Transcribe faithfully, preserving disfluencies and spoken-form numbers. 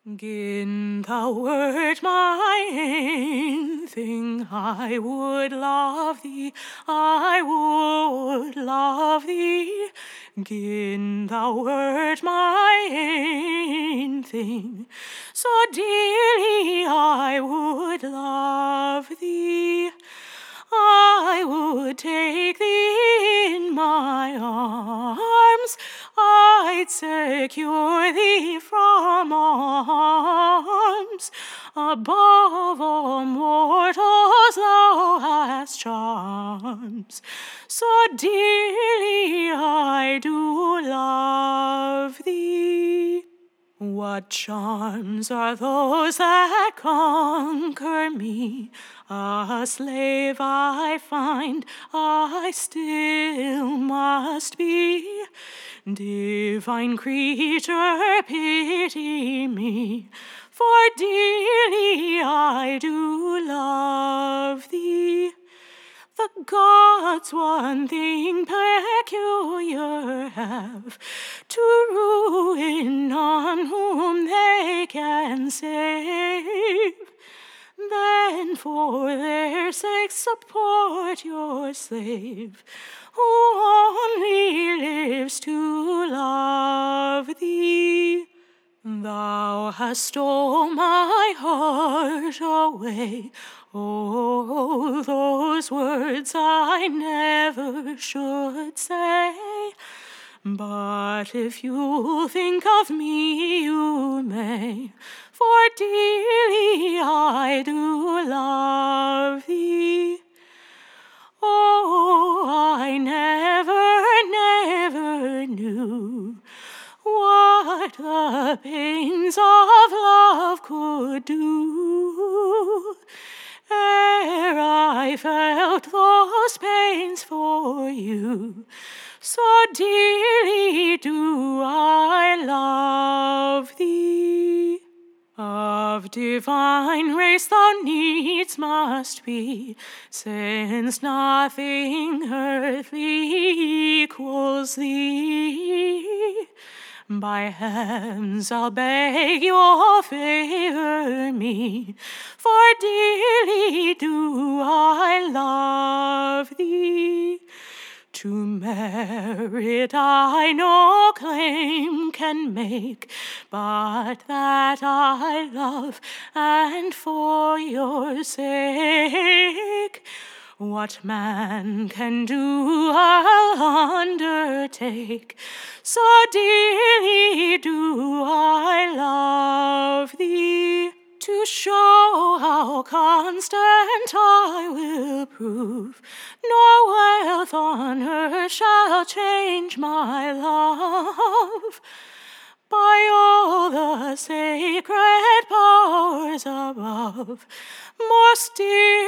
Gin thou wert my ain thing, I would love thee, I would love thee. Gin thou wert my ain thing, so dearly I would love thee. I would take thee in my arms, I'd secure thee from harms. Above all mortals thou hast charms, so dearly I do love thee. What charms are those that conquer me? A slave I find I still must be. Divine creature, pity me, for dearly I do love thee. The gods one thing peculiar have, to ruin none whom they can save. Then for their sake support your slave, who only lives to love thee. Thou hast stole my heart away, oh, those words I never should say. But if you think of me, you may, for dearly I do love thee. Oh, I never, never knew what the pains of love could do, ere I felt those pains for you. So dearly do I love thee. Of divine race thou needs must be, since nothing earthly equals thee. By heavens I'll beg you'll favor me, for dearly do I love thee. To merit I no claim can make, but that I love, and for your sake. What man can do I'll undertake, so dearly do I love thee. To show how constant I will prove, no wealth on earth shall change my love. By all the sacred powers above, most dear